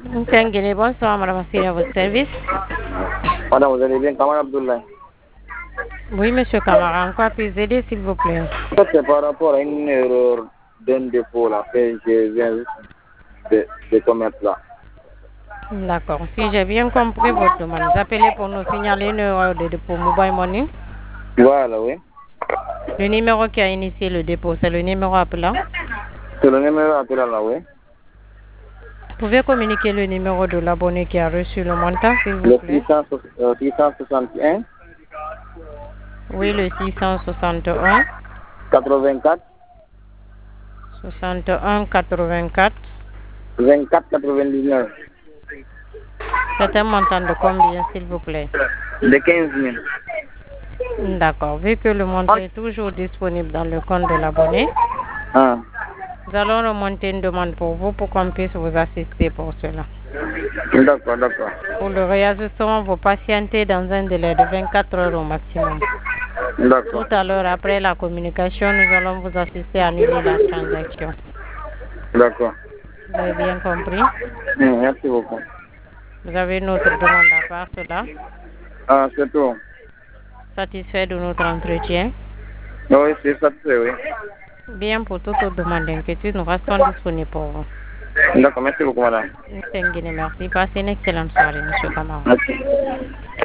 Tengene, bonsoir, madame Assir, à votre service. Madame, vous allez bien, Kamal Abdoulaye? Oui, monsieur Camara, en quoi puis-je aider, s'il vous plaît? Ça, c'est par rapport à une erreur d'un dépôt là, que je viens de commettre là. D'accord. Si j'ai bien compris votre demande, vous appelez pour nous signaler une erreur de dépôt Mobile Money. Voilà, oui. Le numéro qui a initié le dépôt, c'est le numéro appelant. C'est le numéro appelant là, oui. Vous pouvez communiquer le numéro de l'abonné qui a reçu le montant, s'il vous Le plaît? 661 Oui, le 661 84 61 84. 24 99 C'est un montant de combien, s'il vous plaît? de 15 000. D'accord. Vu que le montant est toujours disponible dans le compte de l'abonné, Ah, nous allons remonter une demande pour vous pour qu'on puisse vous assister pour cela. d'accord, d'accord. Pour le réajustement, vous patientez dans un délai de 24 heures au maximum. D'accord, Tout à l'heure, après la communication, nous allons vous assister à annuler la transaction. d'accord. Vous avez bien compris? Merci beaucoup. Vous avez une autre demande à part cela? Ah, c'est tout. Satisfait de notre entretien? Oui, c'est satisfait, oui. Bien, pour toute autre demande d'inquiétude, nous restons disponibles pour vous. D'accord, merci beaucoup, madame. Merci. Passez une excellente soirée, monsieur Kamara. Merci.